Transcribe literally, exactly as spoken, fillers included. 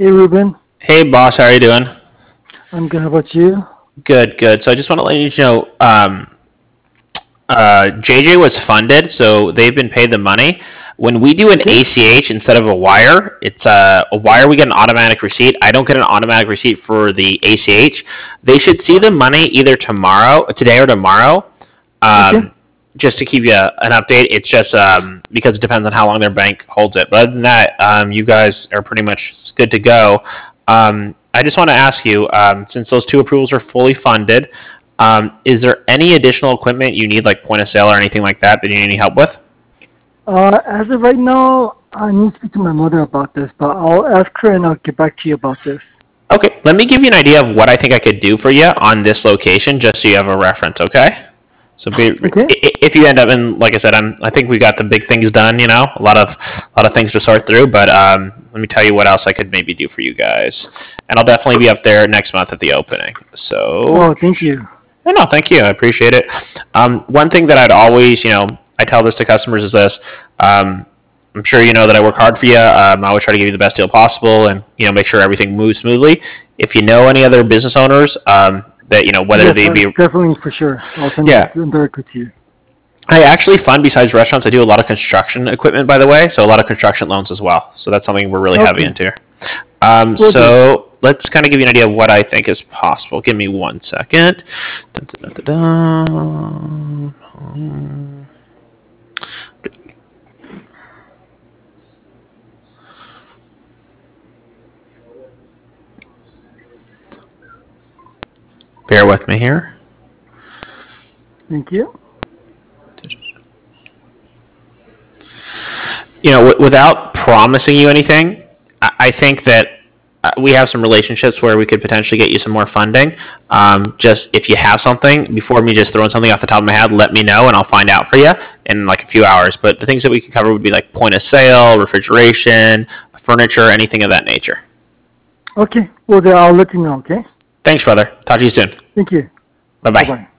Hey Ruben, Hey boss, how are you doing? I'm good. How about you? Good, good. So I just want to let you know, um, uh, J J was funded, so they've been paid the money. When we do an Okay, A C H instead of a wire, it's a, a wire. We get an automatic receipt. I don't get an automatic receipt for the A C H. They should see the money either tomorrow, today or tomorrow. okay, Um, just to keep you an update, it's just um, because it depends on how long their bank holds it. But other than that, um, you guys are pretty much good to go. Um, I just want to ask you, um, since those two approvals are fully funded, um, is there any additional equipment you need, like point of sale or anything like that, that you need any help with? Uh, as of right now, I need to speak to my mother about this, but I'll ask her and I'll get back to you about this. Okay, let me give you an idea of what I think I could do for you on this location, just so you have a reference. Okay. So be, Okay? if you end up in, like I said, I'm, I think we got the big things done. You know, a lot of, a lot of things to sort through. But um, let me tell you what else I could maybe do for you guys, and I'll definitely be up there next month at the opening. So, Oh, thank you. no, no, thank you, I appreciate it. Um, one thing that I'd always, you know, I tell this to customers is this. Um, I'm sure you know that I work hard for you. Um, I always try to give you the best deal possible, and you know, make sure everything moves smoothly. If you know any other business owners, um, that you know, whether Yes, they uh, be, definitely for sure. I'll send yeah, them directly to you. I actually fund besides restaurants. I do a lot of construction equipment, by the way, so a lot of construction loans as well. So that's something we're really heavy Okay, into. Um, will do. so let's kind of give you an idea of what I think is possible. Give me one second. Dun, dun, dun, dun, dun. Bear with me here. Thank you. You know, w- without promising you anything, I, I think that uh, we have some relationships where we could potentially get you some more funding. Um, just if you have something, before me just throwing something off the top of my head, let me know and I'll find out for you in like a few hours. But the things that we could cover would be like point of sale, refrigeration, furniture, anything of that nature. Okay, well, then I'll let you know, okay? Thanks, brother. Talk to you soon. Thank you. Bye Bye bye. bye.